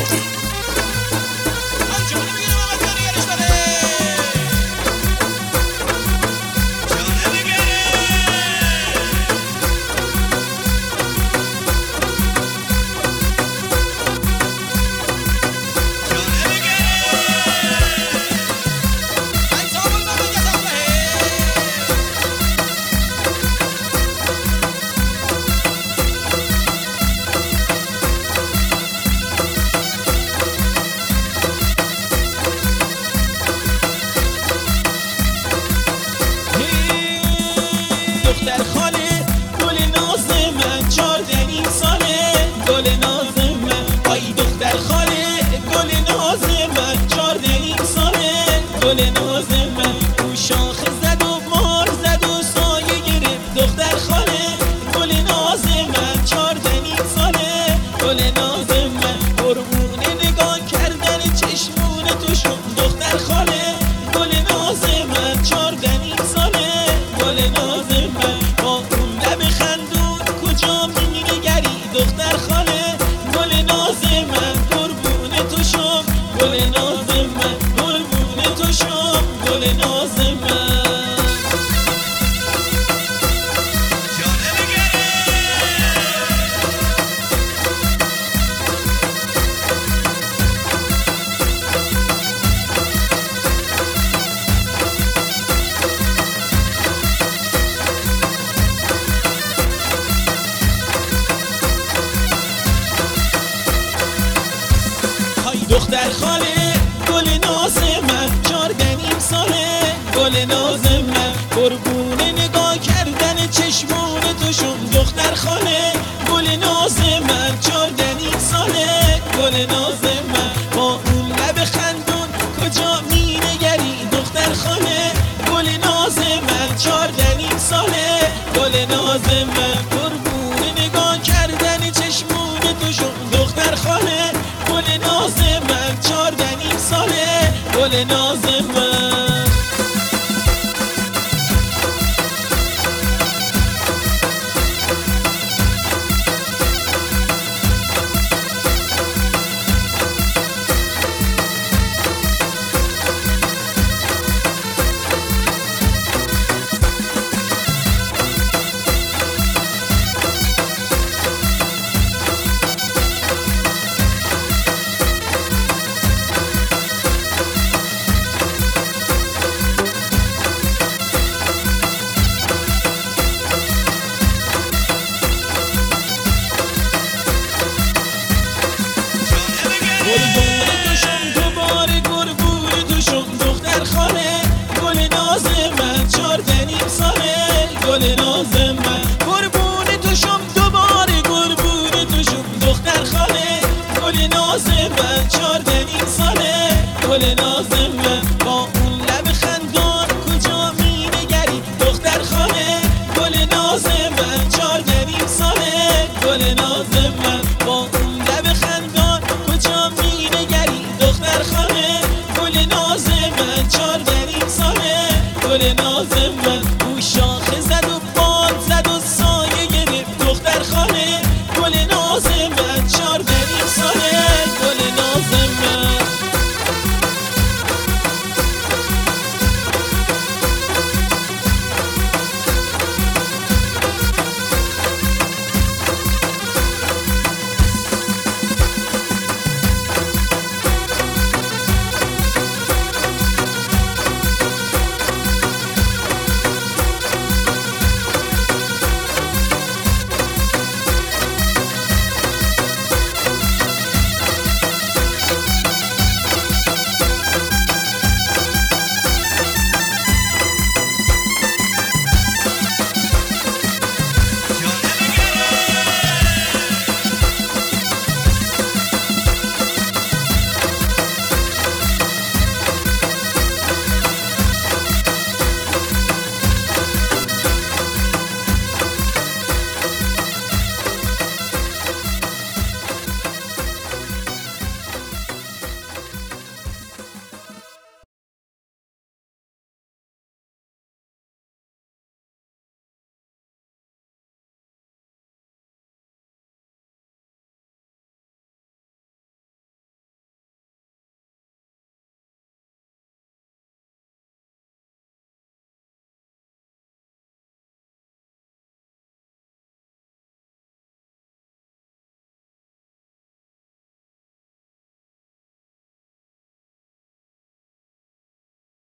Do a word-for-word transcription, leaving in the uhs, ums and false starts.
دختر خاله گل ناز من چهاردنیم ساله گل ناز من آی دختر خاله گل ناز من چهاردنیم ساله گل ناز من او شاخه زد و مار زد و سایه گرفت دختر خاله گل ناز من چهاردنیم ساله گل ناز من قربون نگاه کردن چشمون تو شد دختر خاله گل ناز من چهاردنیم ساله گل ناز من با اون لب خندون کجا می‌نگری دختر خاله گل ناز من قربون تو شم گل ناز من قربون تو شم گل ناز من دختر خاله گل ناز من چهاردنیم ساله گل ناز من قربون نگاه کردن چشمون تو شم دختر خاله گل ناز من چهاردنیم ساله گل ناز من با اون لب خندون کجا می‌نگری دختر خاله گل ناز من چهاردنیم ساله گل ناز من قربون نگاه کردن چشمون تو شم دختر خاله گل ناز من چهاردنیم ساله گل ناز من گل ناز من قربون تو شم دوباره قربون تو شم دختر خاله گل ناز من